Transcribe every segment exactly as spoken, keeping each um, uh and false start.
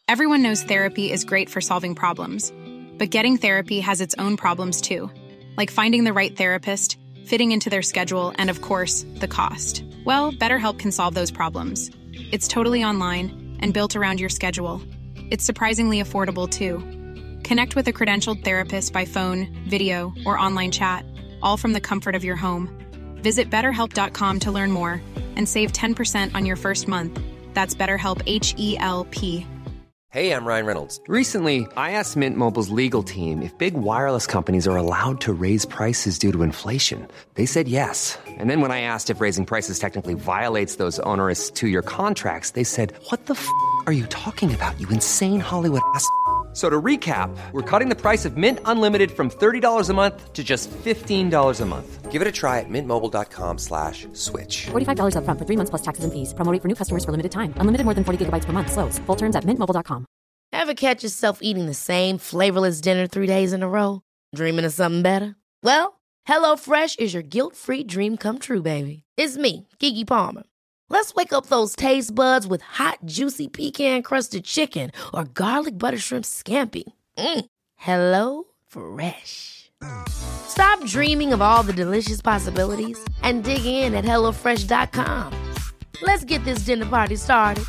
Everyone knows therapy is great for solving problems, but getting therapy has its own problems too, like finding the right therapist, fitting into their schedule, and of course, the cost. Well, BetterHelp can solve those problems. It's totally online and built around your schedule. It's surprisingly affordable too. Connect with a credentialed therapist by phone, video, or online chat, all from the comfort of your home. Visit better help dot com to learn more and save ten percent on your first month. That's BetterHelp, H E L P. Hey, I'm Ryan Reynolds. Recently, I asked Mint Mobile's legal team if big wireless companies are allowed to raise prices due to inflation. They said yes. And then when I asked if raising prices technically violates those onerous two-year contracts, they said, what the f*** are you talking about, you insane Hollywood ass f- So to recap, we're cutting the price of Mint Unlimited from thirty dollars a month to just fifteen dollars a month. Give it a try at mintmobile.com slash switch. forty-five dollars up front for three months plus taxes and fees. Promo rate for new customers for limited time. Unlimited more than forty gigabytes per month. Slows full terms at mint mobile dot com. Ever catch yourself eating the same flavorless dinner three days in a row? Dreaming of something better? Well, HelloFresh is your guilt-free dream come true, baby. It's me, Keke Palmer. Let's wake up those taste buds with hot, juicy pecan-crusted chicken or garlic butter shrimp scampi. Mm. Hello Fresh. Stop dreaming of all the delicious possibilities and dig in at hello fresh dot com. Let's get this dinner party started.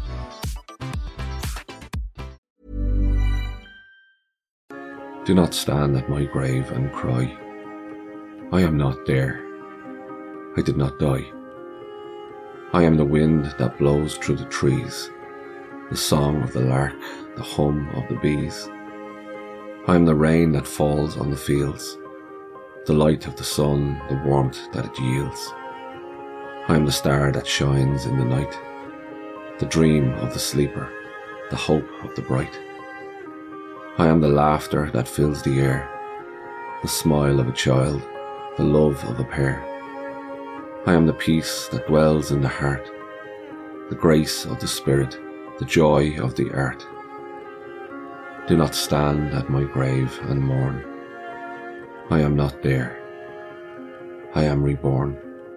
Do not stand at my grave and cry. I am not there. I did not die. I am the wind that blows through the trees, the song of the lark, the hum of the bees. I am the rain that falls on the fields, the light of the sun, the warmth that it yields. I am the star that shines in the night, the dream of the sleeper, the hope of the bright. I am the laughter that fills the air, the smile of a child, the love of a pair. I am the peace that dwells in the heart, the grace of the spirit, the joy of the art. Do not stand at my grave and mourn. I am not there. I am reborn.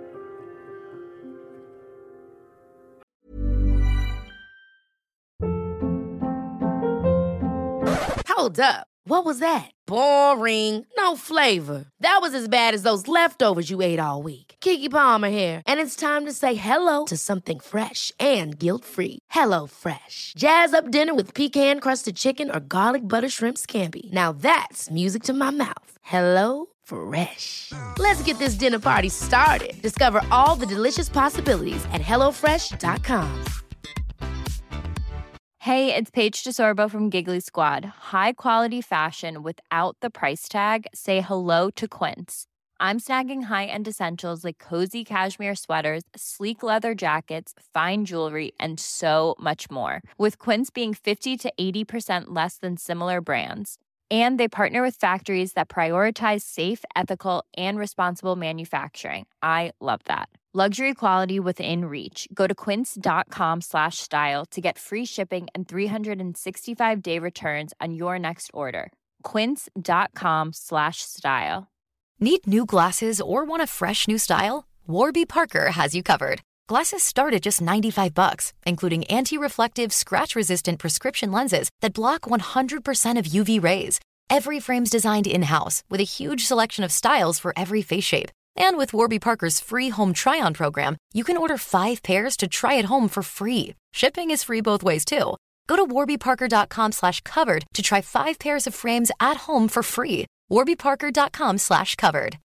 Hold up. What was that? Boring. No flavor. That was as bad as those leftovers you ate all week. Keke Palmer here, and it's time to say hello to something fresh and guilt-free. Hello Fresh. Jazz up dinner with pecan-crusted chicken or garlic butter shrimp scampi. Now that's music to my mouth. Hello Fresh. Let's get this dinner party started. Discover all the delicious possibilities at hello fresh dot com. Hey, it's Paige DeSorbo from Giggly Squad. High quality fashion without the price tag. Say hello to Quince. I'm snagging high-end essentials like cozy cashmere sweaters, sleek leather jackets, fine jewelry, and so much more. With Quince being fifty to eighty percent less than similar brands. And they partner with factories that prioritize safe, ethical, and responsible manufacturing. I love that. Luxury quality within reach. Go to quince.com slash style to get free shipping and three sixty-five day returns on your next order. Quince.com slash style. Need new glasses or want a fresh new style? Warby Parker has you covered. Glasses start at just ninety-five bucks, including anti-reflective, scratch-resistant prescription lenses that block one hundred percent of U V rays. Every frame's designed in-house with a huge selection of styles for every face shape. And with Warby Parker's free home try-on program, you can order five pairs to try at home for free. Shipping is free both ways, too. Go to warbyparker.com slash covered to try five pairs of frames at home for free. warbyparker.com slash covered.